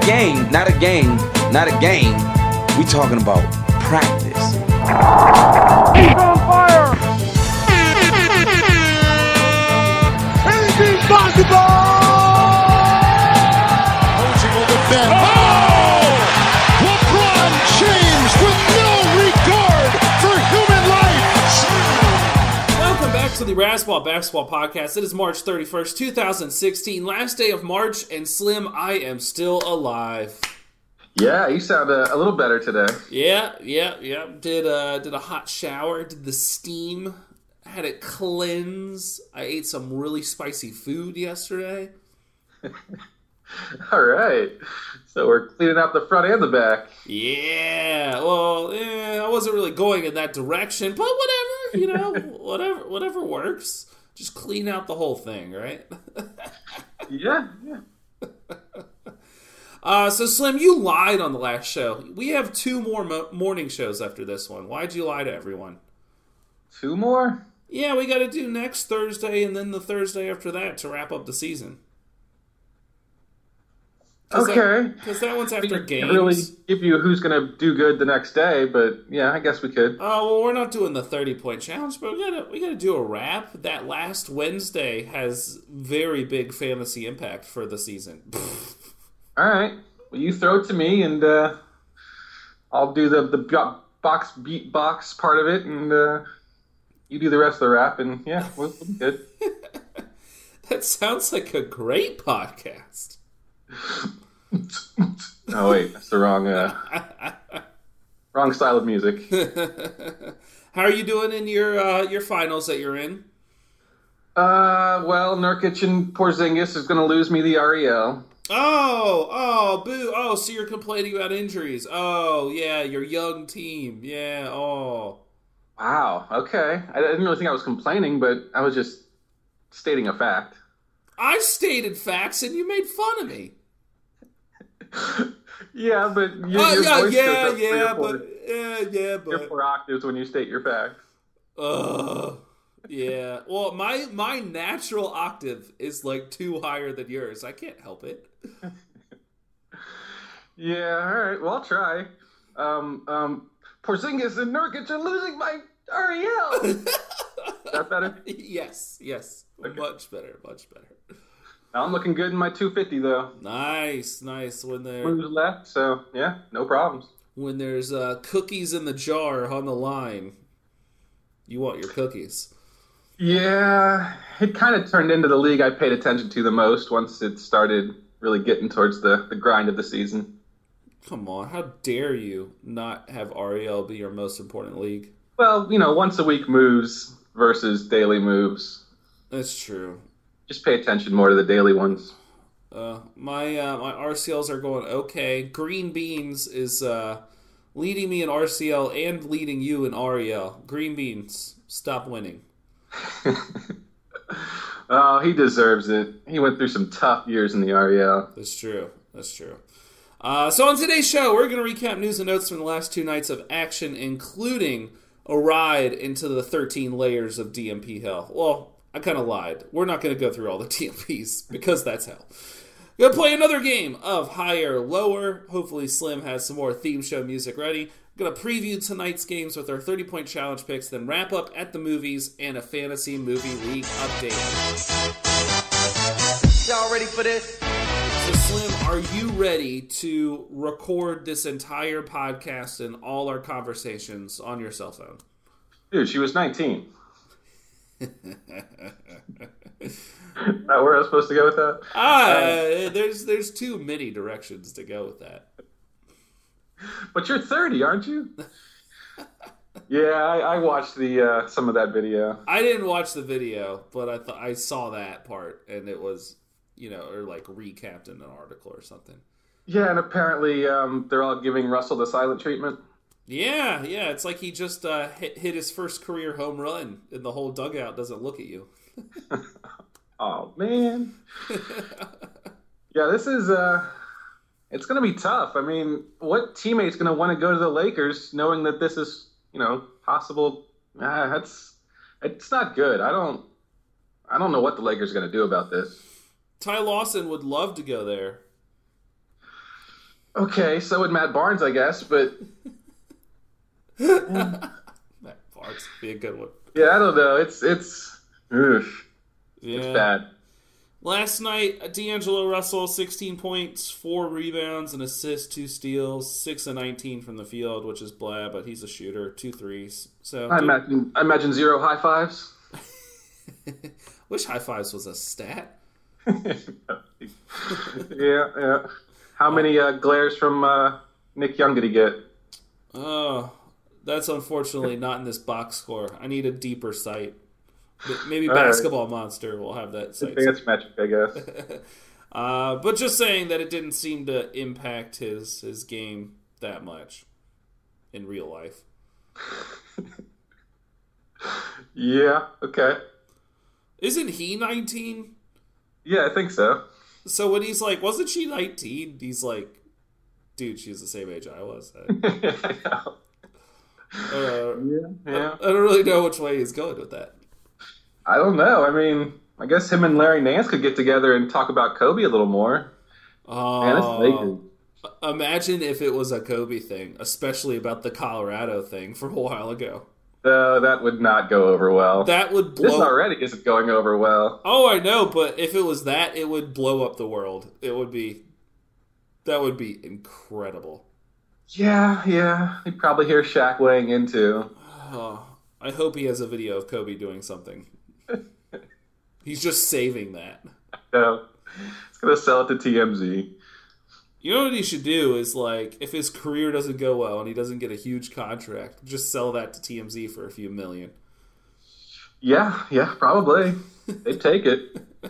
game, not a game, not a game. We talking about practice. He's on fire! Anything's possible! Coaching will defend. Oh! LeBron James with no regard for human life. Welcome back to the Razzball Basketball Podcast. It is March 31st, 2016. Last day of March, and Slim, I am still alive. Yeah, you sound a little better today. Yeah. Did a hot shower, did the steam, had it cleanse. I ate some really spicy food yesterday. All right. So we're cleaning out the front and the back. Yeah, well, I wasn't really going in that direction, but whatever, whatever works. Just clean out the whole thing, right? Yeah. So Slim, you lied on the last show. We have two more morning shows after this one. Why'd you lie to everyone? Two more? Yeah, we got to do next Thursday and then the Thursday after that to wrap up the season. Okay. Because that one's after games. Can't really give you who's going to do good the next day, but yeah, I guess we could. Oh, well, we're not doing the 30-point challenge, but we gotta do a wrap. That last Wednesday has very big fantasy impact for the season. All right. Well, you throw it to me, and I'll do the box beatbox part of it, and you do the rest of the rap, and yeah, we'll be good. That sounds like a great podcast. Oh wait, that's the wrong style of music. How are you doing in your finals that you're in? Well, Nurkic and Porzingis is going to lose me the REL. Oh, boo. Oh, so you're complaining about injuries. Oh, yeah, your young team. Yeah, oh. Wow, okay. I didn't really think I was complaining, but I was just stating a fact. I stated facts and you made fun of me. Yeah, but your voice goes up but you're 4 octaves when you state your facts. Yeah. Well, my natural octave is like 2 higher than yours. I can't help it. Yeah, all right. Well, I'll try. Porzingis and Nurkic are losing my REL. Is that better? Yes. Okay. Much better. I'm looking good in my 250 though. Nice. When Moves left, so yeah, no problems. When there's cookies in the jar on the line, you want your cookies. Yeah, it kind of turned into the league I paid attention to the most once it started really getting towards the grind of the season. Come on, how dare you not have REL be your most important league? Well, once a week moves versus daily moves. That's true. Just pay attention more to the daily ones. My RCLs are going okay. Green Beans is leading me in RCL and leading you in REL. Green Beans, stop winning. Oh, he deserves it. He went through some tough years in the REL. That's true. So on today's show, we're going to recap news and notes from the last 2 nights of action, including a ride into the 13 layers of DMP hell. Well, I kind of lied. We're not going to go through all the DMPs because that's hell. We're going to play another game of higher, lower. Hopefully Slim has some more theme show music ready. We're going to preview tonight's games with our 30-point challenge picks, then wrap up at the movies and a fantasy movie league update. Y'all ready for this? So Slim, are you ready to record this entire podcast and all our conversations on your cell phone? Dude, she was 19. Is that where I was supposed to go with that? There's too many directions to go with that. But you're 30, aren't you? Yeah, I watched the some of that video. I didn't watch the video, but I saw that part, and it was, or like recapped in an article or something. Yeah, and apparently they're all giving Russell the silent treatment. Yeah, it's like he just hit his first career home run, and the whole dugout doesn't look at you. Oh, man. Yeah, this is, it's going to be tough. I mean, what teammate's going to want to go to the Lakers knowing that this is, possible? It's not good. I don't know what the Lakers are going to do about this. Ty Lawson would love to go there. Okay, so would Matt Barnes, I guess, but Matt Barnes would be a good one. yeah, I don't know. Oof, Yeah. it's bad. Last night, D'Angelo Russell, 16 points, 4 rebounds, an assist, 2 steals, 6 of 19 from the field, which is blah, but he's a shooter, 2 threes. So I imagine 0 high fives. wish high fives was a stat. Yeah. How many glares from Nick Young did he get? Oh, that's unfortunately not in this box score. I need a deeper site. Maybe All Basketball Monster will have that site. Advanced metric, I guess. But just saying that it didn't seem to impact his game that much in real life. Yeah, okay. Isn't he 19? Yeah, I think so. So when he's like, wasn't she 19? He's like, dude, she's the same age I was. Yeah. I don't really know which way he's going with that. I don't know. I mean, I guess him and Larry Nance could get together and talk about Kobe a little more. Man, it's Lakers. Imagine if it was a Kobe thing, especially about the Colorado thing from a while ago. No, that would not go over well. That would This blow. already isn't going over well. Oh, I know, but if it was that, it would blow up the world. That would be incredible. Yeah. You'd probably hear Shaq weighing in too. Oh, I hope he has a video of Kobe doing something. He's just saving that. So, it's going to sell it to TMZ. You know what he should do is, like, if his career doesn't go well and he doesn't get a huge contract, just sell that to TMZ for a few million. Yeah, probably. They'd take it.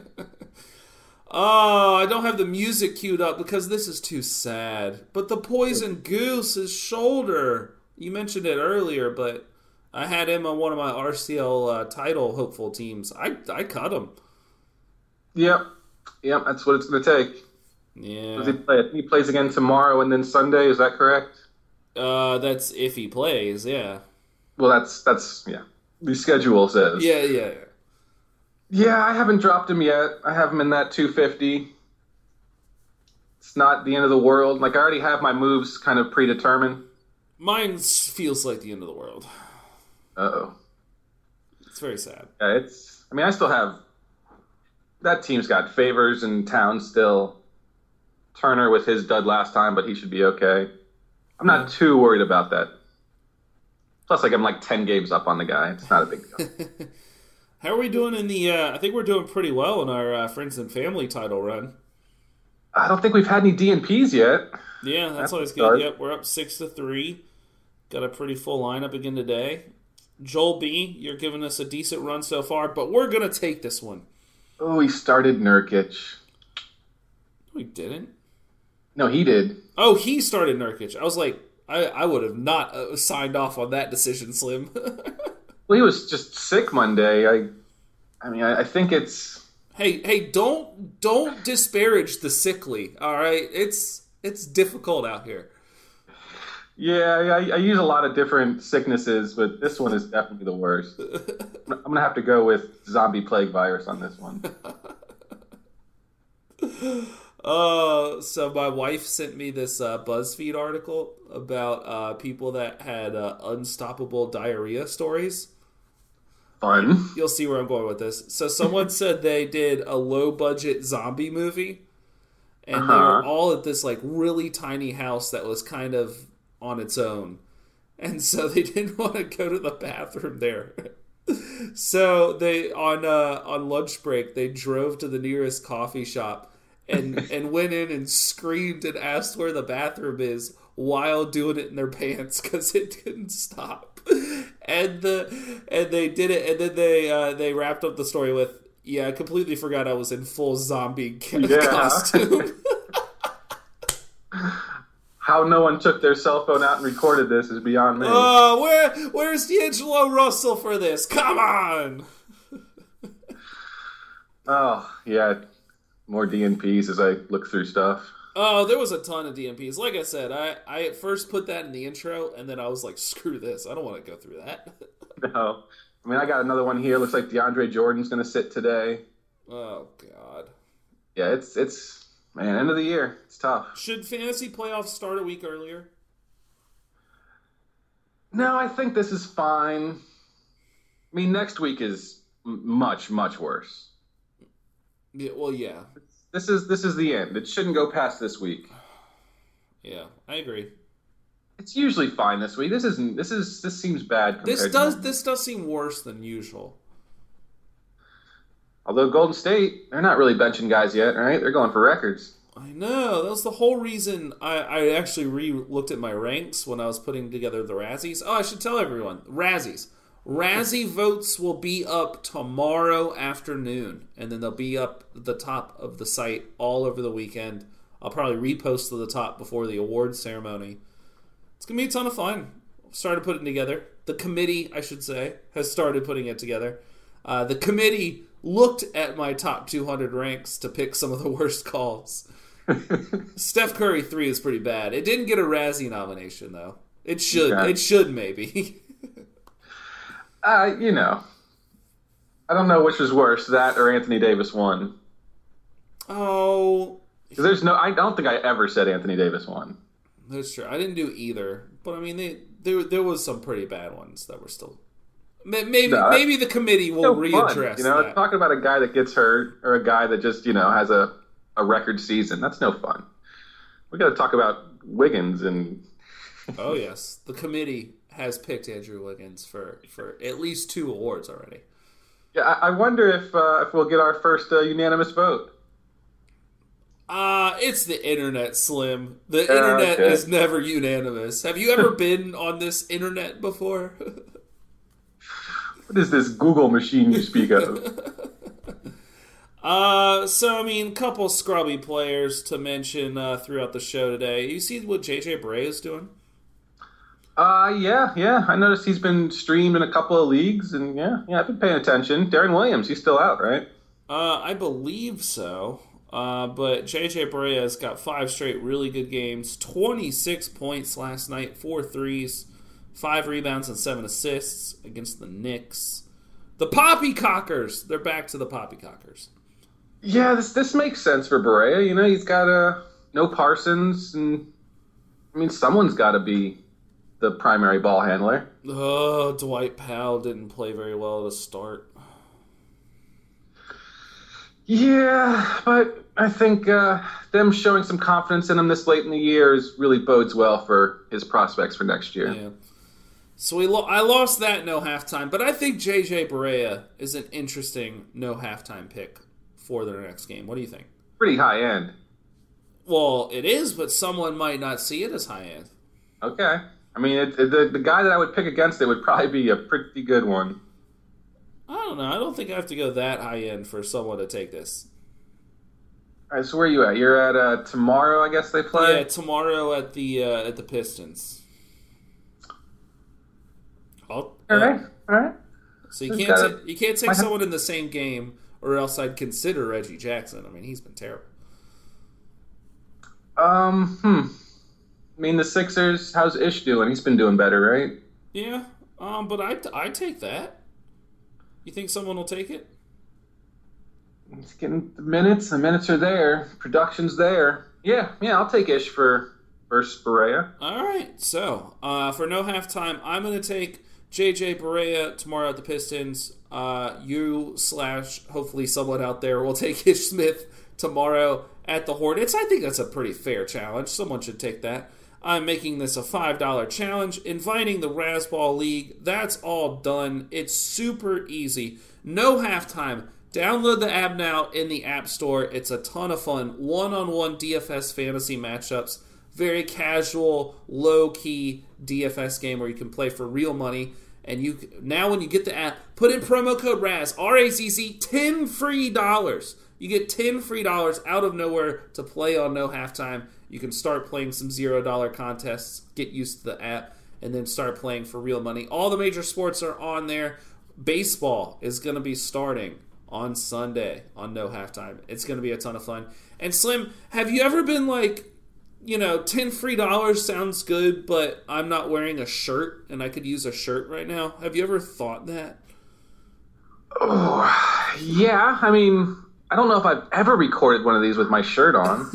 Oh, I don't have the music queued up because this is too sad. But the Poison Goose's shoulder. You mentioned it earlier, but I had him on one of my RCL title hopeful teams. I cut him. Yep, that's what it's going to take. Yeah. Does he play? He plays again tomorrow and then Sunday, is that correct? That's if he plays, yeah. Well, that's yeah. The schedule says. Yeah. Yeah, I haven't dropped him yet. I have him in that 250. It's not the end of the world. Like, I already have my moves kind of predetermined. Mine feels like the end of the world. Uh-oh. It's very sad. Yeah, I still have... That team's got Favors and Towns still. Turner with his dud last time, but he should be okay. I'm not too worried about that. Plus, like, I'm like 10 games up on the guy. It's not a big deal. How are we doing in the... I think we're doing pretty well in our Friends and Family title run. I don't think we've had any DNPs yet. Yeah, that's always good. Start. Yep, we're up 6-3. Got a pretty full lineup again today. Joel B., you're giving us a decent run so far, but we're going to take this one. Oh, he started Nurkic. We didn't. No, he did. Oh, he started Nurkic. I was like, I would have not signed off on that decision, Slim. Well, he was just sick Monday. I think it's... Hey, don't disparage the sickly, all right? It's difficult out here. Yeah, I use a lot of different sicknesses, but this one is definitely the worst. I'm going to have to go with zombie plague virus on this one. So my wife sent me this BuzzFeed article about people that had unstoppable diarrhea stories. Fun. You'll see where I'm going with this. So someone said they did a low-budget zombie movie, and they were all at this like really tiny house that was kind of on its own, and so they didn't want to go to the bathroom there. So they on lunch break they drove to the nearest coffee shop and went in and screamed and asked where the bathroom is while doing it in their pants because it didn't stop. And they did it, and then they wrapped up the story with, "Yeah, I completely forgot I was in full zombie costume." How no one took their cell phone out and recorded this is beyond me. Where's D'Angelo Russell for this? Come on! Oh, yeah. More DNPs as I look through stuff. Oh, there was a ton of DMPs. Like I said, I at first put that in the intro, and then I was like, screw this. I don't want to go through that. No. I mean, I got another one here. Looks like DeAndre Jordan's going to sit today. Oh, God. Yeah, it's Man, end of the year. It's tough. Should fantasy playoffs start a week earlier? No, I think this is fine. I mean, next week is much, much worse. Yeah, well, yeah. This is the end. It shouldn't go past this week. Yeah, I agree. It's usually fine this week. This seems bad. This does seem worse than usual. Although Golden State, they're not really benching guys yet, right? They're going for records. I know. That was the whole reason I actually re-looked at my ranks when I was putting together the Razzies. Oh, I should tell everyone. Razzies. Razzie votes will be up tomorrow afternoon, and then they'll be up at the top of the site all over the weekend. I'll probably repost to the top before the awards ceremony. It's going to be a ton of fun. Started putting together. The committee, I should say, has started putting it together. The committee looked at my top 200 ranks to pick some of the worst calls. Steph Curry 3 is pretty bad. It didn't get a Razzie nomination, though. It should. Okay. It should, maybe. I don't know which was worse, that or Anthony Davis won. Oh. Because I don't think I ever said Anthony Davis won. That's true. I didn't do either. But, I mean, there was some pretty bad ones that were still... Maybe the committee will readdress that. Talking about a guy that gets hurt or a guy that just, has a record season, that's no fun. We got to talk about Wiggins and... Oh, yes. The committee has picked Andrew Wiggins for at least 2 awards already. Yeah, I wonder if we'll get our first unanimous vote. It's the internet, Slim. The internet is never unanimous. Have you ever been on this internet before? What is this Google machine you speak of? So, I mean, a couple scrubby players to mention throughout the show today. You see what JJ Barea is doing? Yeah. I noticed he's been streamed in a couple of leagues, and yeah, I've been paying attention. Darren Williams, he's still out, right? I believe so. But JJ Barea has got 5 straight really good games, 26 points last night, 4 threes, 5 rebounds and 7 assists against the Knicks. The Poppycockers! They're back to the Poppycockers. Yeah, this makes sense for Barea. He's got no Parsons, and I mean, someone's got to be the primary ball handler. Oh, Dwight Powell didn't play very well at the start. Yeah, but I think them showing some confidence in him this late in the year really bodes well for his prospects for next year. Yeah. So I lost that no halftime, but I think JJ Barea is an interesting no halftime pick for their next game. What do you think? Pretty high end. Well, it is, but someone might not see it as high end. Okay. I mean, the guy that I would pick against it would probably be a pretty good one. I don't know. I don't think I have to go that high end for someone to take this. All right, so where are you at? You're at tomorrow, I guess they play? Yeah, tomorrow at the Pistons. All right. So you can't take someone in the same game, or else I'd consider Reggie Jackson. I mean, he's been terrible. I mean, the Sixers. How's Ish doing? He's been doing better, right? Yeah. But I take that. You think someone will take it? He's getting the minutes. The minutes are there. Production's there. Yeah. I'll take Ish versus Barea. All right. So for no halftime, I'm going to take JJ Barea tomorrow at the Pistons. Hopefully someone out there will take Ish Smith tomorrow at the Hornets. I think that's a pretty fair challenge. Someone should take that. I'm making this a $5 challenge. Inviting the Razzball League. That's all done. It's super easy. No halftime. Download the app now in the App Store. It's a ton of fun. One-on-one DFS fantasy matchups. Very casual, low-key DFS game where you can play for real money. And now when you get the app, put in promo code RAZ, R-A-Z-Z, $10 free. You get $10 free out of nowhere to play on no halftime. You can start playing some $0 contests, get used to the app, and then start playing for real money. All the major sports are on there. Baseball is going to be starting on Sunday on no halftime. It's going to be a ton of fun. And Slim, have you ever been like, $10 free sounds good, but I'm not wearing a shirt and I could use a shirt right now? Have you ever thought that? Oh, yeah. I mean, I don't know if I've ever recorded one of these with my shirt on.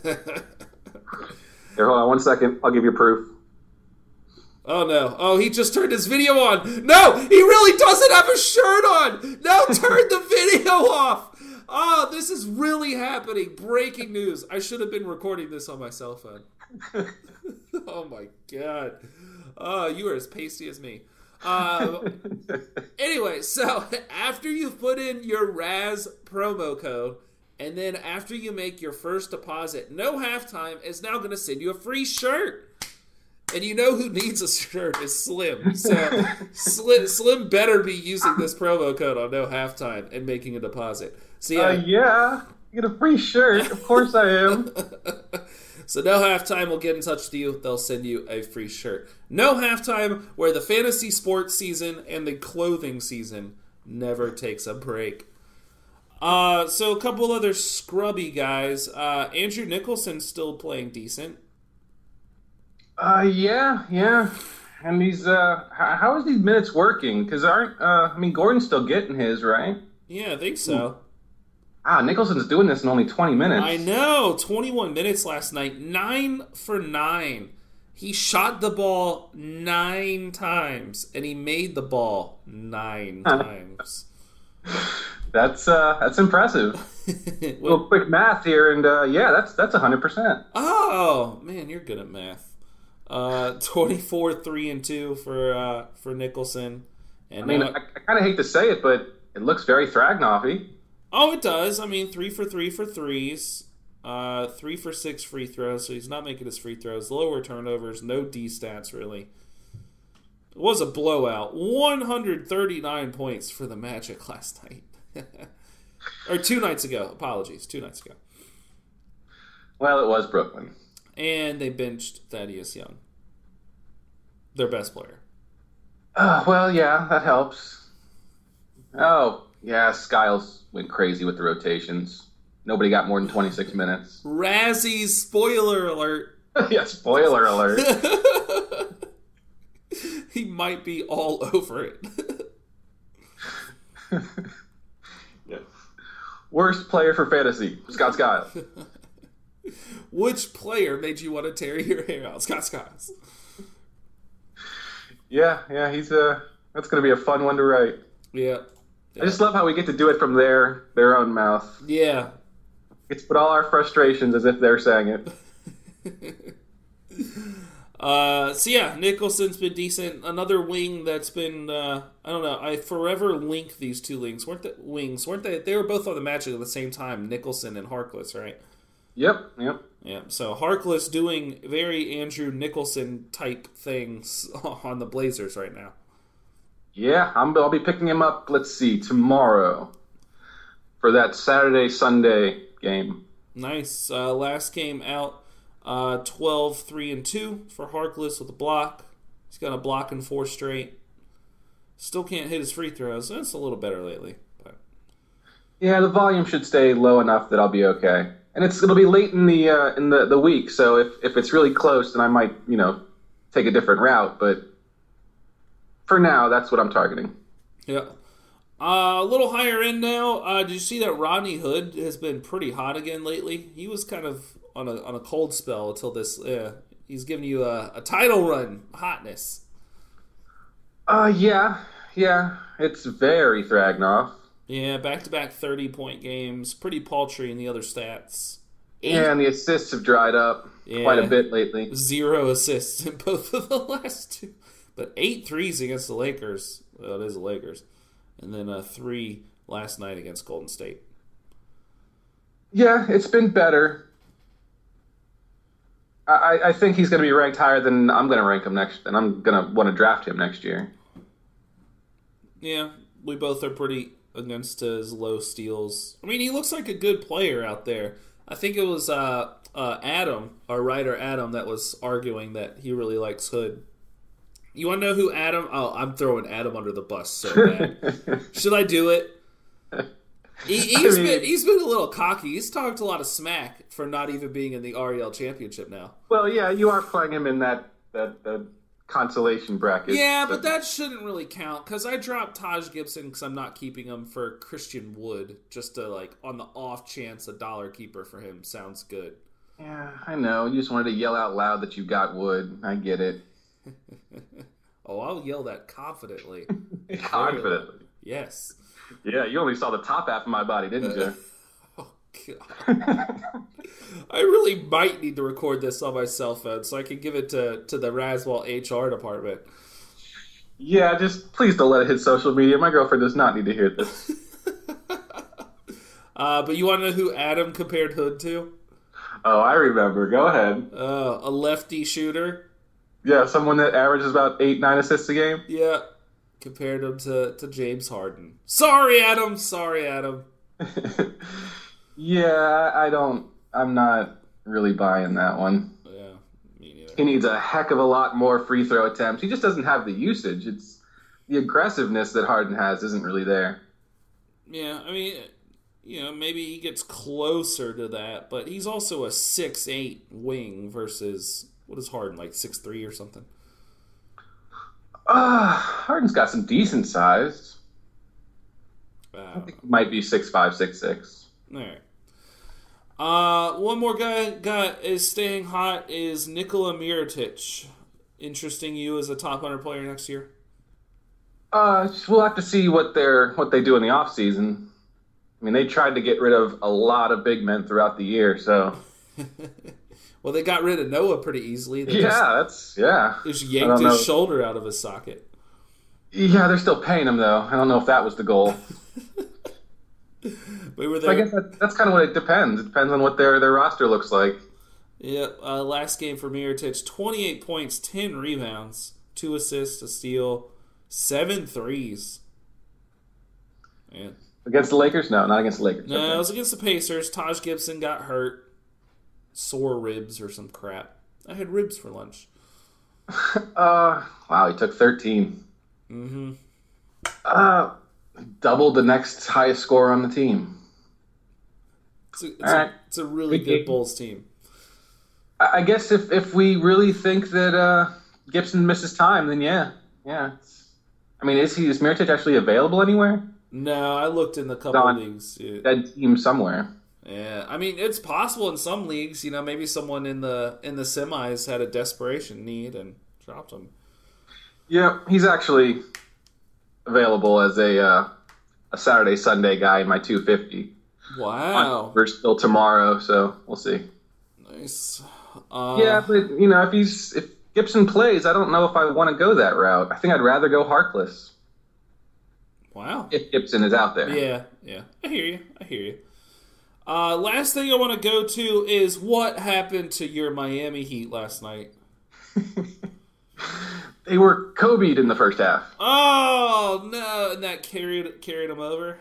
Here, hold on 1 second. I'll give you proof. Oh, no. Oh, he just turned his video on. No, he really doesn't have a shirt on. No, turn the video off. Oh, this is really happening. Breaking news. I should have been recording this on my cell phone. Oh, my God. Oh, you are as pasty as me. Anyway, so after you've put in your Raz promo code, and then after you make your first deposit, No Halftime is now going to send you a free shirt. And you know who needs a shirt is Slim. So Slim better be using this promo code on No Halftime and making a deposit. So yeah, you get a free shirt. Of course I am. So No Halftime will get in touch with you. They'll send you a free shirt. No Halftime, where the fantasy sports season and the clothing season never takes a break. So a couple other scrubby guys. Andrew Nicholson's still playing decent. Yeah. And he's how is these minutes working? Because Gordon's still getting his, right? Yeah, I think so. Nicholson's doing this in only 20 minutes. I know, 21 minutes last night, 9 for 9. He shot the ball 9 times, and he made the ball 9 times. That's impressive. Little quick math here, and that's 100%. Oh man, you're good at math. 24, 3 and 2 for Nicholson. And I kind of hate to say it, but it looks very Thragnoff-y. Oh, it does. 3 for 3 for threes, 3 for 6 free throws. So he's not making his free throws. Lower turnovers, no D stats really. It was a blowout. 139 points for the Magic last night. Or 2 nights ago. Apologies, 2 nights ago. Well, it was Brooklyn. And they benched Thaddeus Young, their best player. Well, yeah, that helps. Oh, yeah, Skiles went crazy with the rotations. Nobody got more than 26 minutes. Razzie's spoiler alert. Yeah, spoiler alert. He might be all over it. Yeah. Worst player for fantasy, Scott Skiles. Which player made you want to tear your hair out? Scott Skiles. Yeah, he's that's going to be a fun one to write. Yeah. I just love how we get to do it from their own mouth. Yeah. It's put all our frustrations as if they're saying it. Nicholson's been decent. Another wing that's been I don't know. I forever link these two wings. Weren't they? They were both on the Magic at the same time. Nicholson and Harkless, right? Yep. Yeah. So Harkless doing very Andrew Nicholson type things on the Blazers right now. Yeah, I'll be picking him up. Let's see, tomorrow for that Saturday-Sunday game. Nice. Last game out, 12, 3 and 2 for Harkless with a block. He's got a block in 4 straight. Still can't hit his free throws. That's a little better lately. But yeah, the volume should stay low enough that I'll be okay. And it'll be late in the week, so if it's really close, then I might take a different route. But for now, that's what I'm targeting. Yeah. A little higher end now. Did you see that Rodney Hood has been pretty hot again lately? He was kind of on a cold spell until this. He's giving you a title run hotness. Yeah. It's very Thragnoff. Yeah, back-to-back 30-point games. Pretty paltry in the other stats. And the assists have dried up quite a bit lately. 0 assists in both of the last 2. But 8 threes against the Lakers. Well, it is the Lakers. And then 3 last night against Golden State. Yeah, it's been better. I think he's going to be ranked higher than I'm going to rank him next, and I'm going to want to draft him next year. Yeah, we both are pretty against his low steals. He looks like a good player out there. I think it was Adam, our writer Adam, that was arguing that he really likes Hood. You want to know who Adam? Oh, I'm throwing Adam under the bus so bad. Should I do it? He's been a little cocky. He's talked a lot of smack for not even being in the REL Championship now. Well, yeah, you are playing him in that consolation bracket. Yeah, but that shouldn't really count because I dropped Taj Gibson because I'm not keeping him for Christian Wood, just to on the off chance a dollar keeper for him sounds good. Yeah, I know. You just wanted to yell out loud that you got Wood. I get it. Oh, I'll yell that confidently. Confidently. Yes. Yeah, you only saw the top half of my body, didn't you? Oh, God. I really might need to record this on my cell phone so I can give it to the Raswell HR department. Yeah, just please don't let it hit social media. My girlfriend does not need to hear this. But you want to know who Adam compared Hood to? Oh, I remember. Go ahead. A lefty shooter. Yeah, someone that averages about 8-9 assists a game. Yeah. Compared him to James Harden. Sorry, Adam. Yeah, I'm not really buying that one. Yeah, me neither. He needs a heck of a lot more free throw attempts. He just doesn't have the usage. It's the aggressiveness that Harden has isn't really there. Yeah, I mean, maybe he gets closer to that, but he's also a 6'8" wing versus, what is Harden, 6'3" or something? Harden's got some decent size. I think he might be 6'5", 6'6". All right. One more guy is staying hot is Nikola Mirotic. Interesting you as a top 100 player next year? We'll have to see what they do in the offseason. I mean, they tried to get rid of a lot of big men throughout the year, so. Well, they got rid of Noah pretty easily. They just yanked his shoulder out of his socket. Yeah, they're still paying him, though. I don't know if that was the goal. We were there. So I guess that's kind of what it depends. It depends on what their roster looks like. Yeah, last game for Mirotic, 28 points, 10 rebounds, 2 assists, a steal, 7 threes. Man. Against the Lakers? No, not against the Lakers. No, it was against the Pacers. Taj Gibson got hurt. Sore ribs or some crap. I had ribs for lunch. Wow, he took 13. Mm-hmm. Doubled the next highest score on the team. It's a really good Bulls team. I guess if we really think that Gibson misses time, then yeah. I mean, is Mirotic actually available anywhere? No, I looked in the couple leagues. That team somewhere. Yeah, I mean, it's possible in some leagues. Maybe someone in the semis had a desperation need and dropped him. Yeah, he's actually available as a Saturday Sunday guy in my 250. Wow, we're still tomorrow, so we'll see. Nice. Yeah, but if Gibson plays, I don't know if I want to go that route. I think I'd rather go Harkless. Wow, if Gibson is out there. Yeah, I hear you. Last thing I want to go to is what happened to your Miami Heat last night. They were Kobe'd in the first half. Oh no! And that carried them over.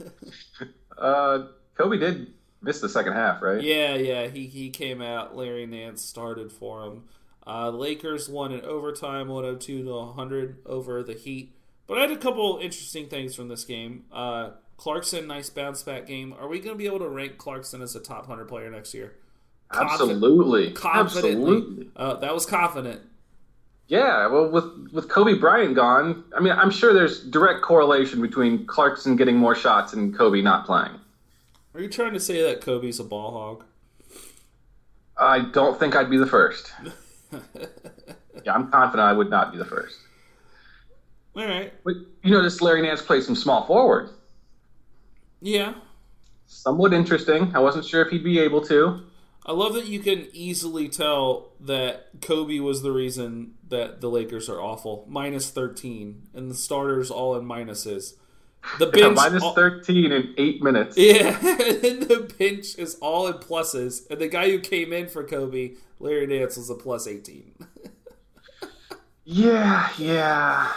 Kobe did miss the second half, right? Yeah. He came out. Larry Nance started for him. Lakers won in overtime, 102-100 over the Heat. But I had a couple interesting things from this game. Clarkson, nice bounce back game. Are we going to be able to rank Clarkson as a top 100 player next year? Absolutely. Confidently. Absolutely. That was confident. Yeah, well, with Kobe Bryant gone, I mean, I'm sure there's direct correlation between Clarkson getting more shots and Kobe not playing. Are you trying to say that Kobe's a ball hog? I don't think I'd be the first. Yeah, I'm confident I would not be the first. All right. But you notice Larry Nance played some small forward. Yeah. Somewhat interesting. I wasn't sure if he'd be able to. I love that you can easily tell that Kobe was the reason that the Lakers are awful. Minus 13. And the starters all in minuses. The bench minus 13 in 8 minutes. Yeah. And the bench is all in pluses. And the guy who came in for Kobe, Larry Nance, was a plus 18. Yeah.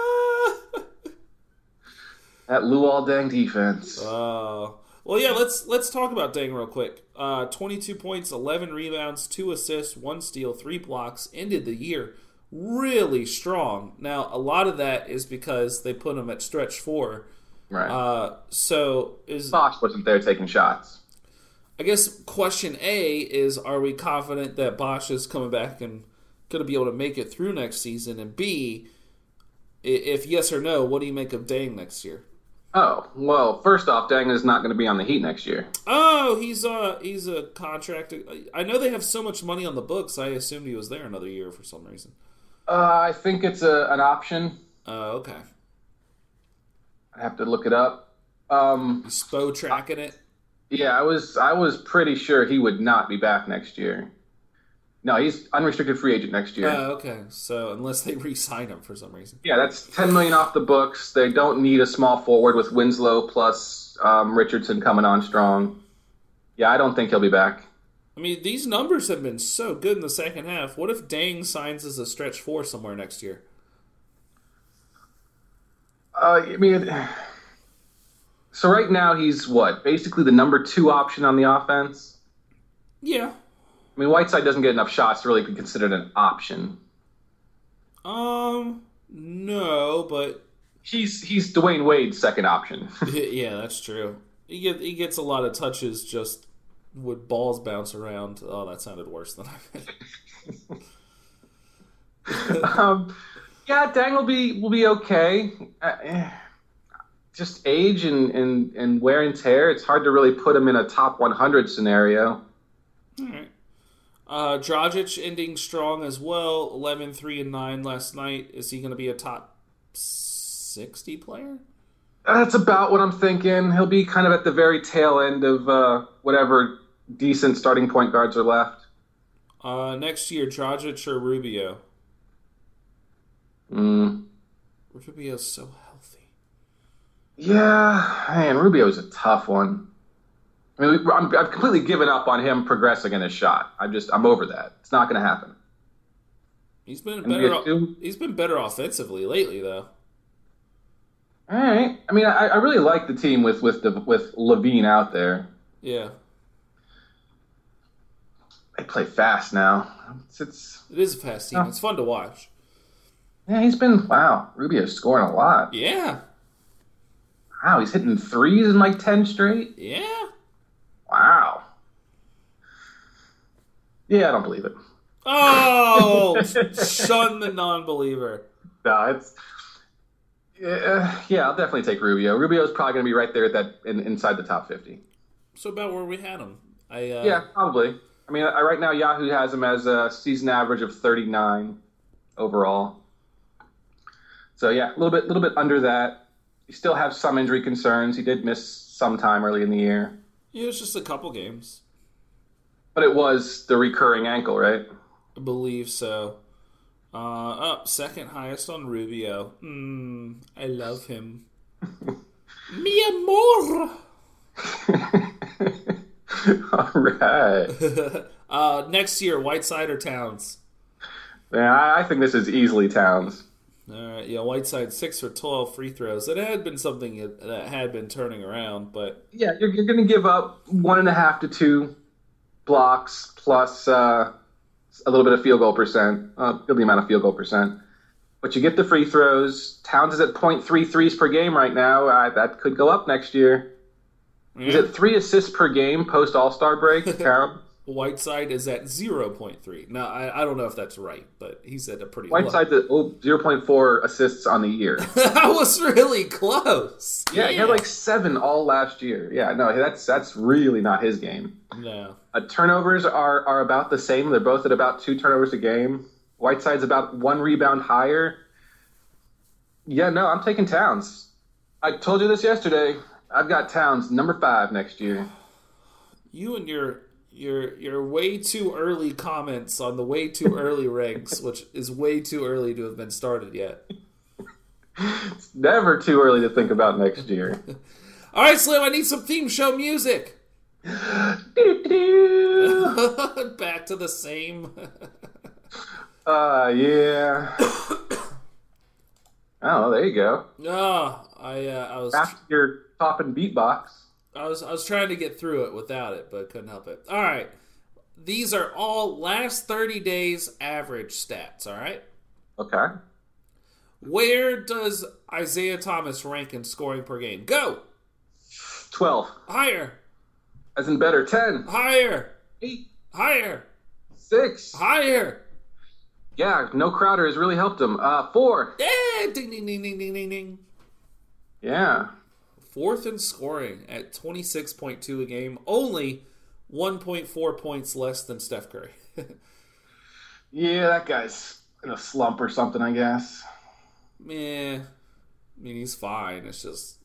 That Luol Deng defense. Well, yeah, let's talk about Deng real quick. 22 points, 11 rebounds, 2 assists, 1 steal, 3 blocks. Ended the year really strong. Now, a lot of that is because they put him at stretch 4. Right. Bosh wasn't there taking shots. I guess question A is, are we confident that Bosh is coming back and going to be able to make it through next season? And B, if yes or no, what do you make of Deng next year? Oh, well, first off, Deng is not going to be on the Heat next year. Oh, he's a contract. I know they have so much money on the books. I assumed he was there another year for some reason. I think it's an option. Oh, okay. I have to look it up. Spo tracking it. Yeah, I was pretty sure he would not be back next year. No, he's unrestricted free agent next year. Oh, okay. So unless they re-sign him for some reason. Yeah, that's $10 million off the books. They don't need a small forward with Winslow plus Richardson coming on strong. Yeah, I don't think he'll be back. I mean, these numbers have been so good in the second half. What if Deng signs as a stretch 4 somewhere next year? So right now he's what? Basically the number 2 option on the offense? Yeah. I mean, Whiteside doesn't get enough shots to really be considered an option. No, but he's Dwayne Wade's second option. yeah, that's true. He gets a lot of touches just with balls bounce around. Oh, that sounded worse than I meant. Yeah, Deng will be okay. Just age and wear and tear. It's hard to really put him in a top 100 scenario. All right. Dragic ending strong as well. 11, 3, and 9 last night. Is he going to be a top 60 player? That's about what I'm thinking. He'll be kind of at the very tail end of whatever decent starting point guards are left. Next year, Dragic or Rubio? Rubio's so healthy. Yeah, man, Rubio's a tough one. I mean, I've completely given up on him progressing in his shot. I'm over that. It's not going to happen. He's been better offensively lately, though. All right. I mean, I really like the team with Levine out there. Yeah. They play fast now. It is a fast team. It's fun to watch. Yeah, Rubio's scoring a lot. Yeah. Wow, he's hitting threes in like 10 straight? Yeah. Wow. Yeah, I don't believe it. Oh, shun the non-believer. No, yeah, I'll definitely take Rubio. Rubio's probably going to be right there at inside the top 50. So about where we had him. Yeah, probably. I mean, right now Yahoo has him as a season average of 39 overall. So yeah, a little bit under that. He still has some injury concerns. He did miss some time early in the year. Yeah, it was just a couple games. But it was the recurring ankle, right? I believe so. Second highest on Rubio. I love him. Mi amor. All right. Next year, Whiteside or Towns? Yeah, I think this is easily Towns. All right, yeah, Whiteside 6 for 12 free throws. It had been something that had been turning around, but yeah, you're going to give up 1.5 to 2 blocks plus a little bit of field goal percent, the amount of field goal percent. But you get the free throws. Towns is at 0.3 threes per game right now. That could go up next year. Yeah. He's at 3 assists per game post All-Star break. Towns. Whiteside is at 0.3. Now, I don't know if that's right, but he's at a pretty Whiteside's at 0.4 assists on the year. That was really close. Yeah, he had like 7 all last year. Yeah, no, that's really not his game. No. Turnovers are about the same. They're both at about 2 turnovers a game. Whiteside's about 1 rebound higher. Yeah, no, I'm taking Towns. I told you this yesterday. I've got Towns number 5 next year. You and your way too early comments on the way too early ranks, which is way too early to have been started yet. It's never too early to think about next year. All right, Slim, I need some theme show music. Back to the same. Yeah. Oh, there you go. I was after your popping beatbox. I was trying to get through it without it, but couldn't help it. All right. These are all last 30 days average stats, all right? Okay. Where does Isaiah Thomas rank in scoring per game? Go! 12. Higher. As in better, 10. Higher. 8. Higher. 6. Higher. Yeah, no Crowder has really helped him. 4. Yeah, ding, ding, ding, ding, ding, ding, ding. Yeah. Fourth in scoring at 26.2 a game, only 1.4 points less than Steph Curry. Yeah, that guy's in a slump or something, I guess. Meh. I mean, he's fine. It's just...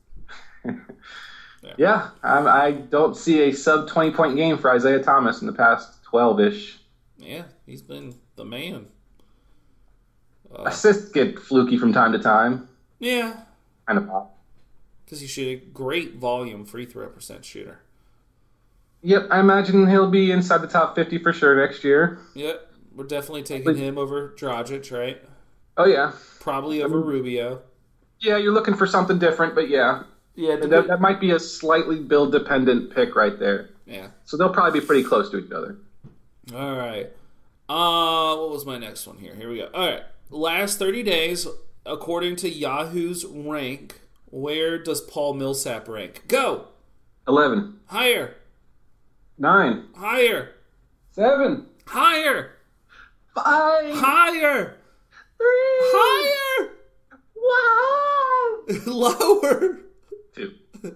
Yeah, I don't see a sub 20-point game for Isaiah Thomas in the past 12-ish. Yeah, he's been the man. Assists get fluky from time to time. Yeah, Kind of pop. because he's a great volume free throw percent shooter. Yep, I imagine he'll be inside the top 50 for sure next year. Yep, we're definitely taking him over Dragic, right? Oh, yeah. Probably over Rubio. Yeah, you're looking for something different, but yeah. Yeah, That might be a slightly build-dependent pick right there. yeah. So they'll probably be pretty close to each other. All right. What was my next one here? Here we go. All right. Last 30 days, according to Yahoo's rank, where does Paul Millsap rank? Go! 11. Higher. 9. Higher. 7. Higher. 5. Higher. 3. Higher. 1. Lower. 2.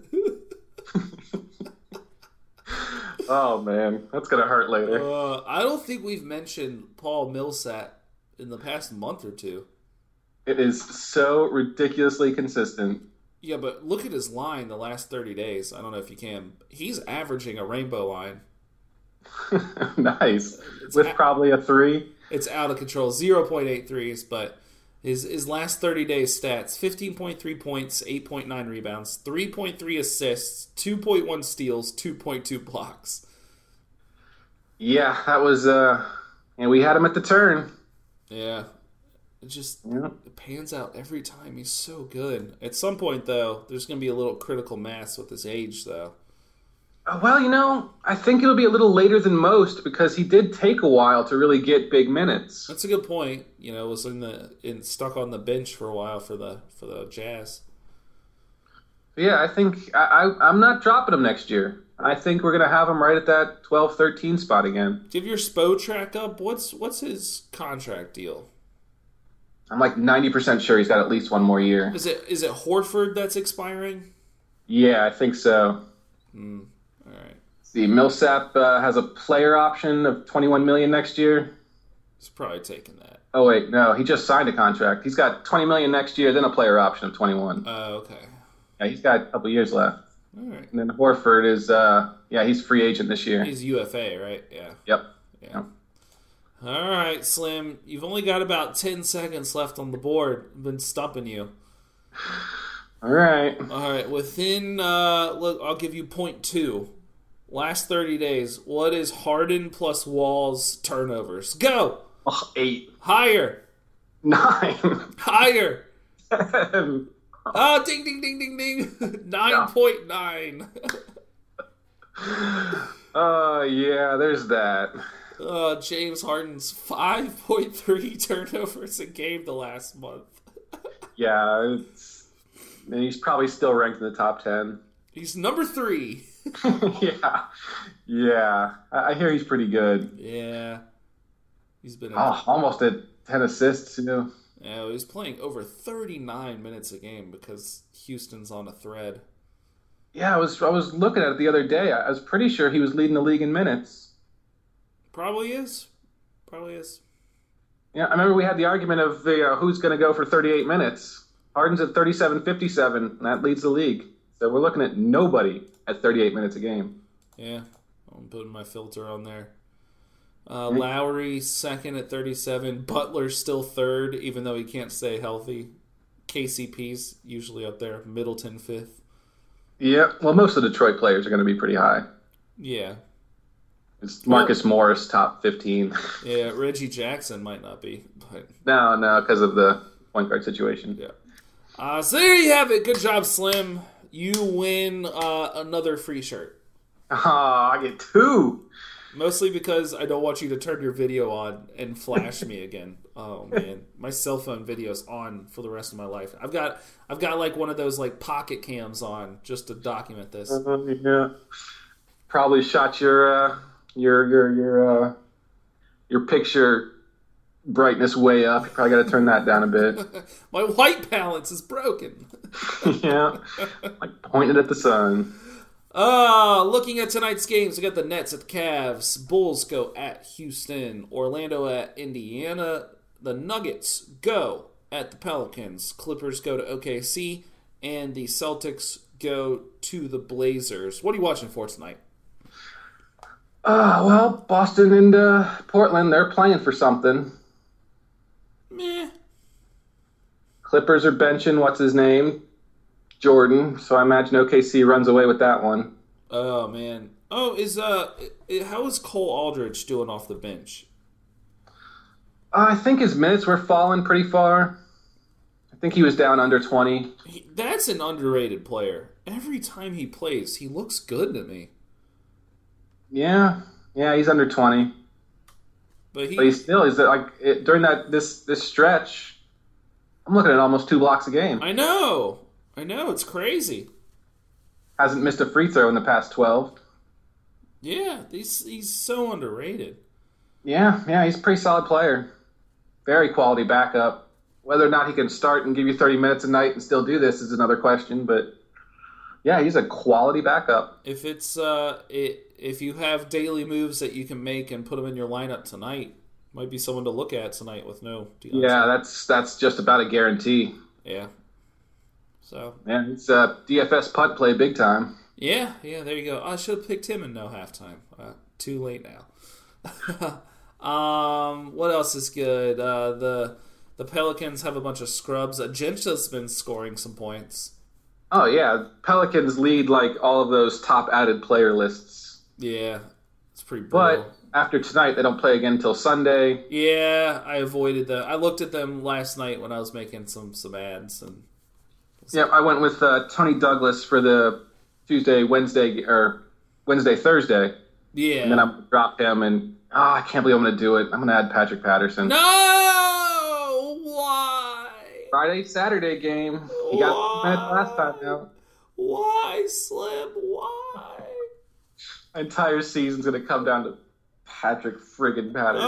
Oh, man. That's going to hurt later. I don't think we've mentioned Paul Millsap in the past month or two. It is so ridiculously consistent. Yeah, but look at his line the last 30 days. I don't know if you can. He's averaging a rainbow line. Nice. With probably a 3. It's out of control. 0.8 threes, but his last 30 days stats, 15.3 points, 8.9 rebounds, 3.3 assists, 2.1 steals, 2.2 blocks. Yeah, that was, and we had him at the turn. Yeah. It just Yeah. it pans out every time. He's so good. At some point, though, there's going to be a little critical mass with his age, though. Well, I think it'll be a little later than most because he did take a while to really get big minutes. That's a good point. Was stuck on the bench for a while for the Jazz. Yeah, I think I'm not dropping him next year. I think we're going to have him right at that 12-13 spot again. Do you have your Spo track up? What's his contract deal? I'm like 90% sure he's got at least one more year. Is it Horford that's expiring? Yeah, I think so. All right. See, Millsap has a player option of $21 million next year. He's probably taking that. Oh wait, no, he just signed a contract. He's got $20 million next year, then a player option of 21. Oh, okay. Yeah, he's got a couple years left. All right. And then Horford is, he's free agent this year. He's UFA, right? Yeah. Yep. Yeah. All right, Slim. You've only got about 10 seconds left on the board. I've been stumping you. All right. All right. Within, look, I'll give you 0.2. Last 30 days, what is Harden plus Wall's turnovers? Go! 8. Higher. 9. Higher. 10. Oh, ding, ding, ding, ding, ding. 9.9. Yeah, there's that. James Harden's 5.3 turnovers a game the last month. Yeah, and he's probably still ranked in the top 10. He's number 3. Yeah. I hear he's pretty good. Yeah. He's been almost at 10 assists, too. Yeah, he's playing over 39 minutes a game because Houston's on a thread. Yeah, I was looking at it the other day. I was pretty sure he was leading the league in minutes. Probably is. Yeah, I remember we had the argument of who's going to go for 38 minutes. Harden's at 37.57, and that leads the league. So we're looking at nobody at 38 minutes a game. Yeah, I'm putting my filter on there. Lowry second at 37. Butler's still third, even though he can't stay healthy. KCP's usually up there. Middleton fifth. Yeah, well, most of the Detroit players are going to be pretty high. Yeah. It's Marcus Morris, top 15. Yeah, Reggie Jackson might not be. But No, because of the point guard situation. yeah. So there you have it. Good job, Slim. You win another free shirt. I get 2. Mostly because I don't want you to turn your video on and flash me again. Oh man, my cell phone video's on for the rest of my life. I've got like one of those like pocket cams on just to document this. Yeah. Probably shot your picture brightness way up. You probably got to turn that down a bit. My white balance is broken. Yeah, like pointed at the sun. Looking at tonight's games, we got the Nets at the Cavs, Bulls go at Houston, Orlando at Indiana, the Nuggets go at the Pelicans, Clippers go to OKC, and the Celtics go to the Blazers. What are you watching for tonight? Well, Boston and Portland, they're playing for something. Meh. Clippers are benching, what's his name? Jordan, so I imagine OKC runs away with that one. Oh, man. Oh, how is Cole Aldridge doing off the bench? I think his minutes were falling pretty far. I think he was down under 20. That's an underrated player. Every time he plays, he looks good to me. Yeah, he's under 20. But he's still, during this stretch, I'm looking at almost 2 blocks a game. I know, it's crazy. Hasn't missed a free throw in the past 12. Yeah, he's so underrated. Yeah, he's a pretty solid player. Very quality backup. Whether or not he can start and give you 30 minutes a night and still do this is another question, but yeah, he's a quality backup. If if you have daily moves that you can make and put them in your lineup tonight, might be someone to look at tonight with no Deion. Yeah, that's just about a guarantee. Yeah. So. Yeah, it's DFS punt play big time. Yeah, there you go. I should have picked him in no halftime. Too late now. What else is good? The Pelicans have a bunch of scrubs. Genta's been scoring some points. Oh, yeah. Pelicans lead like all of those top added player lists. Yeah, it's pretty brutal. But after tonight, they don't play again until Sunday. Yeah, I avoided that. I looked at them last night when I was making some ads. And yeah, I went with Tony Douglas for the Tuesday, Wednesday, Thursday. Yeah. And then I'm dropped him, and I can't believe I'm going to do it. I'm going to add Patrick Patterson. No! Why? Friday, Saturday game. He got minutes last time now. Why, Slim? Why? Entire season's going to come down to Patrick friggin' Patterson.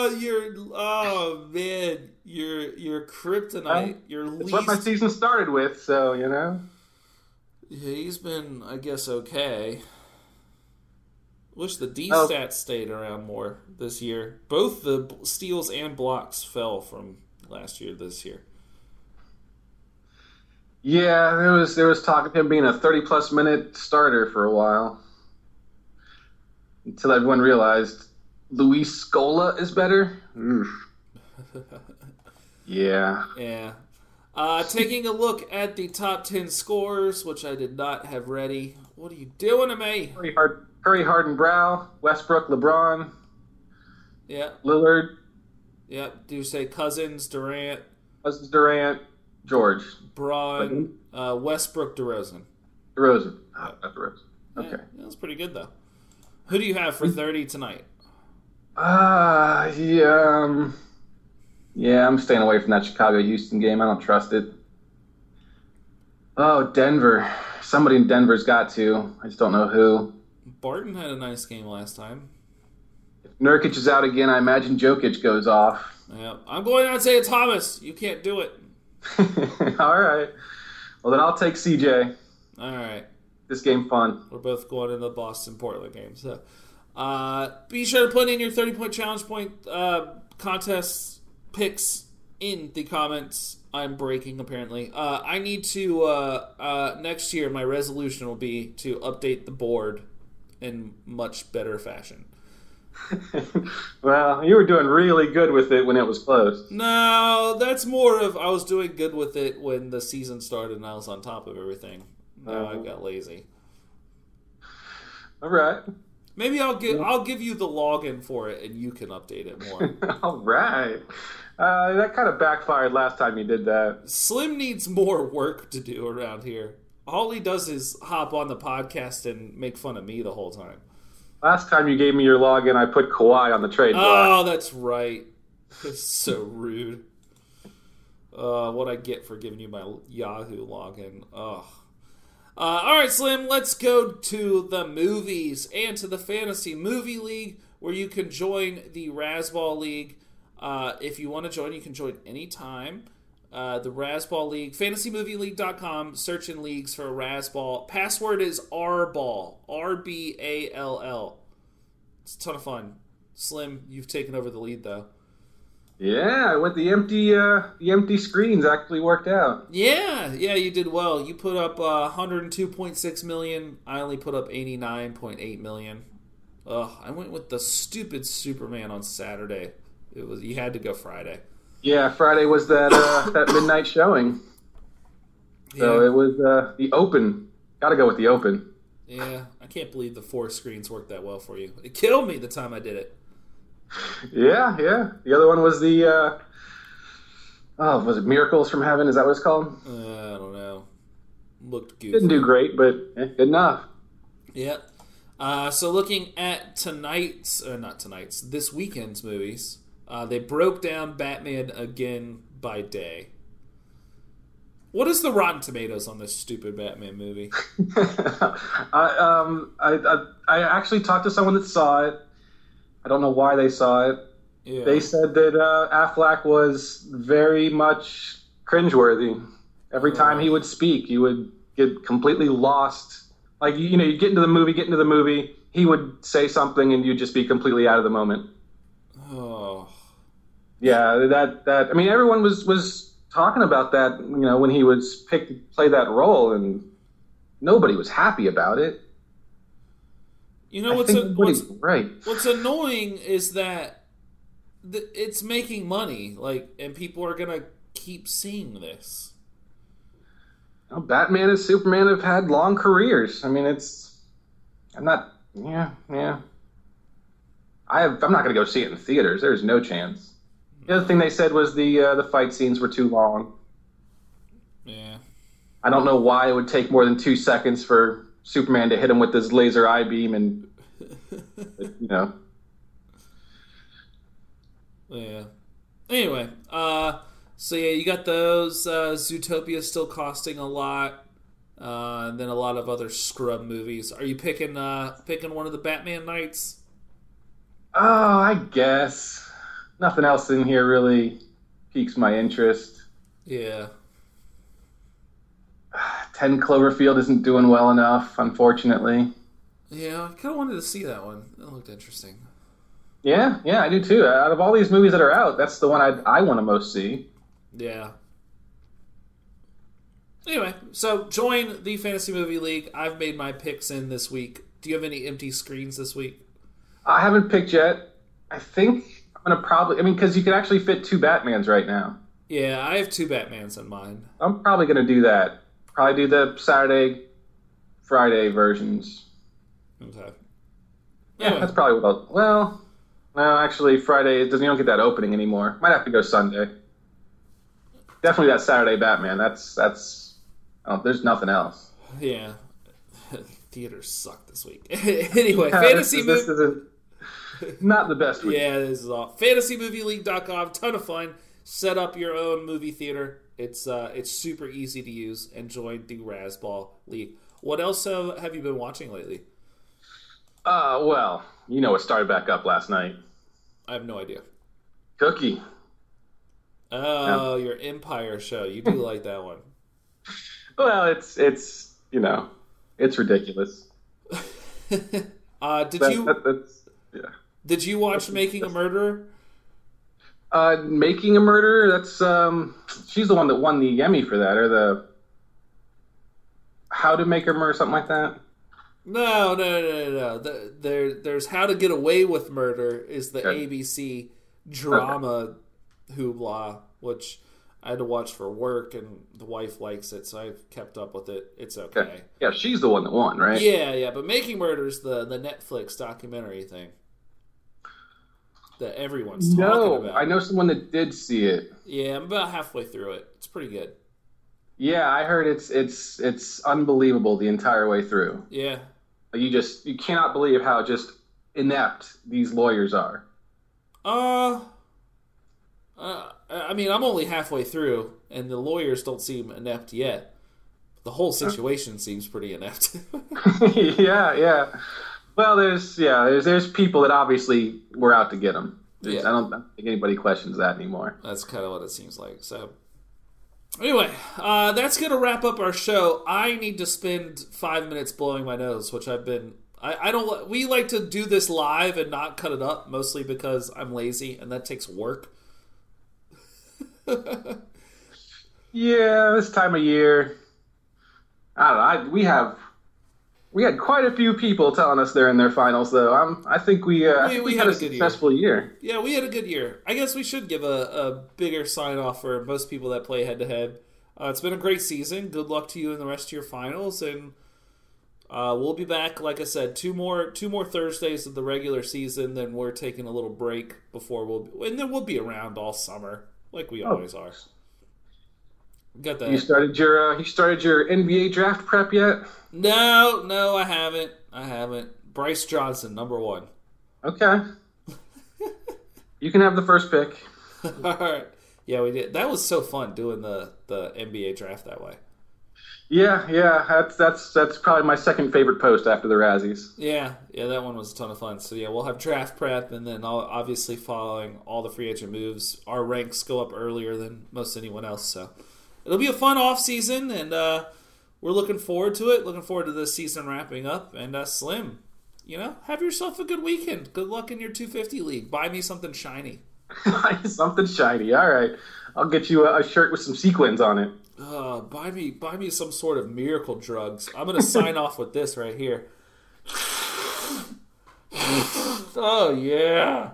Oh, man. You're kryptonite. It's what my season started with, so, you know. Yeah, he's been, I guess, okay. Wish the D-stats stayed around more this year. Both the steals and blocks fell from last year to this year. Yeah, there was talk of him being a 30-plus minute starter for a while. Until everyone realized Luis Scola is better. Yeah. Yeah. Taking a look at the top 10 scores, which I did not have ready. What are you doing to me? Curry, Harden, Brow, Westbrook, LeBron. Yeah. Lillard. Yeah. Do you say Cousins, Durant? Cousins, Durant, George. Braun, Westbrook, DeRozan. DeRozan. Not DeRozan. Okay. Yeah, that's pretty good, though. Who do you have for 30 tonight? Yeah, I'm staying away from that Chicago-Houston game. I don't trust it. Oh, Denver. Somebody in Denver's got to. I just don't know who. Barton had a nice game last time. If Nurkic is out again, I imagine Jokic goes off. Yeah, I'm going to say Thomas. You can't do it. All right. Well, then I'll take CJ. All right. This game fun. We're both going in the Boston-Portland game. So, be sure to put in your 30-point challenge point contest picks in the comments. I'm breaking, apparently. I need to, next year, my resolution will be to update the board in much better fashion. Well, you were doing really good with it when it was closed. No, that's more of I was doing good with it when the season started and I was on top of everything. Now I got lazy. All right. Maybe I'll give you the login for it and you can update it more. All right. That kind of backfired last time you did that. Slim needs more work to do around here. All he does is hop on the podcast and make fun of me the whole time. Last time you gave me your login, I put Kawhi on the trade block. Oh, that's right. It's so rude. What I get for giving you my Yahoo login. Ugh. All right, Slim, let's go to the movies and to the Fantasy Movie League, where you can join the Razzball League. If you want to join, you can join anytime. The Razzball League, fantasymovieleague.com. Search in leagues for Razzball. Password is RBALL. RBALL. It's a ton of fun. Slim, you've taken over the lead, though. Yeah, with the empty screens actually worked out. Yeah, you did well. You put up 102.6 million. I only put up 89.8 million. Ugh, I went with the stupid Superman on Saturday. You had to go Friday. Yeah, Friday was that that midnight showing. So it was the open. Got to go with the open. Yeah, I can't believe the 4 screens worked that well for you. It killed me the time I did it. Yeah. The other one was the was it Miracles from Heaven? Is that what it's called? I don't know. Looked goofy. Didn't do great, but good enough. Yeah. So looking at this weekend's movies, they broke down Batman again by day. What is the Rotten Tomatoes on this stupid Batman movie? I actually talked to someone that saw it. I don't know why they saw it. Yeah. They said that Affleck was very much cringeworthy. Every time he would speak, you would get completely lost. Like, you get into the movie, he would say something and you'd just be completely out of the moment. Oh. Yeah, that I mean, everyone was talking about that, when he was picked to play that role, and nobody was happy about it. What's annoying is that it's making money, and people are gonna keep seeing this. Batman and Superman have had long careers. I mean, I'm not gonna go see it in theaters. There's no chance. The other thing they said was the fight scenes were too long. Yeah. I don't know why it would take more than 2 seconds for Superman to hit him with his laser eye beam and, Yeah. Anyway, so yeah, you got those. Zootopia still costing a lot. And then a lot of other scrub movies. Are you picking one of the Batman nights? Oh, I guess. Nothing else in here really piques my interest. Yeah. 10 Cloverfield isn't doing well enough, unfortunately. Yeah, I kind of wanted to see that one. That looked interesting. Yeah, I do too. Out of all these movies that are out, that's the one I want to most see. Yeah. Anyway, so join the Fantasy Movie League. I've made my picks in this week. Do you have any empty screens this week? I haven't picked yet. I think I'm going to because you can actually fit 2 Batmans right now. Yeah, I have 2 Batmans in mind. I'm probably going to do that. Probably do the Saturday, Friday versions. Okay. Yeah, that's probably what no, actually, Friday, you don't get that opening anymore. Might have to go Sunday. Definitely that Saturday Batman. There's nothing else. Yeah. Theaters suck this week. Anyway, Fantasy This isn't not the best week. Yeah, this is all. FantasyMovieLeague.com, ton of fun. Set up your own movie theater. It's super easy to use, and join the Razzball League. What else have you been watching lately? It started back up last night. I have no idea. Cookie. Oh, your Empire show. You do like that one. Well, it's ridiculous. Did you watch Making a Murderer? Making a Murderer, that's she's the one that won the Emmy for that, or the How to Make a Murder, something like that. No. There's How to Get Away with Murder is the ABC drama hoopla, which I had to watch for work, and the wife likes it, so I've kept up with it. It's okay. Yeah, she's the one that won, right? Yeah, but Making Murder is the Netflix documentary thing that everyone's talking about. I know someone that did see it. Yeah, I'm about halfway through it. It's pretty good. Yeah, I heard it's unbelievable the entire way through. Yeah. You cannot believe how just inept these lawyers are. I'm only halfway through, and the lawyers don't seem inept yet. The whole situation seems pretty inept. Yeah. Well, there's people that obviously were out to get them. Yeah. I don't think anybody questions that anymore. That's kind of what it seems like. So, anyway, that's going to wrap up our show. I need to spend 5 minutes blowing my nose, which I've been... I don't... We like to do this live and not cut it up, mostly because I'm lazy, and that takes work. Yeah, this time of year... I don't know. We had quite a few people telling us they're in their finals, though. I think we had a successful year. Yeah, we had a good year. I guess we should give a bigger sign-off for most people that play head-to-head. It's been a great season. Good luck to you in the rest of your finals, and we'll be back, like I said, two more Thursdays of the regular season, then we're taking a little break before and then we'll be around all summer, like we always are. Got that. You started your NBA draft prep yet? No, I haven't. Bryce Johnson, number 1. Okay. You can have the first pick. All right. Yeah, we did. That was so fun doing the NBA draft that way. Yeah. That's probably my second favorite post after the Razzies. Yeah, that one was a ton of fun. So yeah, we'll have draft prep, and then obviously following all the free agent moves. Our ranks go up earlier than most anyone else, so it'll be a fun off season, and we're looking forward to it. Looking forward to this season wrapping up. And Slim, have yourself a good weekend. Good luck in your 250 league. Buy me something shiny. Something shiny. All right, I'll get you a shirt with some sequins on it. Buy me some sort of miracle drugs. I'm gonna sign off with this right here. Oh yeah.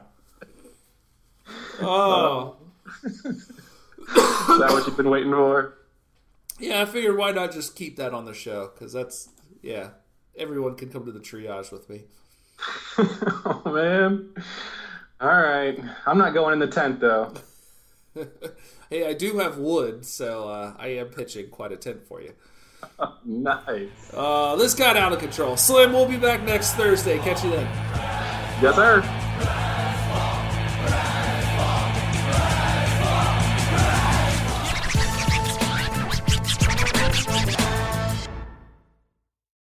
Oh. Is that what you've been waiting for? Yeah, I figured why not just keep that on the show, because everyone can come to the triage with me. Oh man. All right, I'm not going in the tent though. Hey, I do have wood, so I am pitching quite a tent for you. Nice. This got out of control. Slim, we'll be back next Thursday. Catch you then. Yes, sir.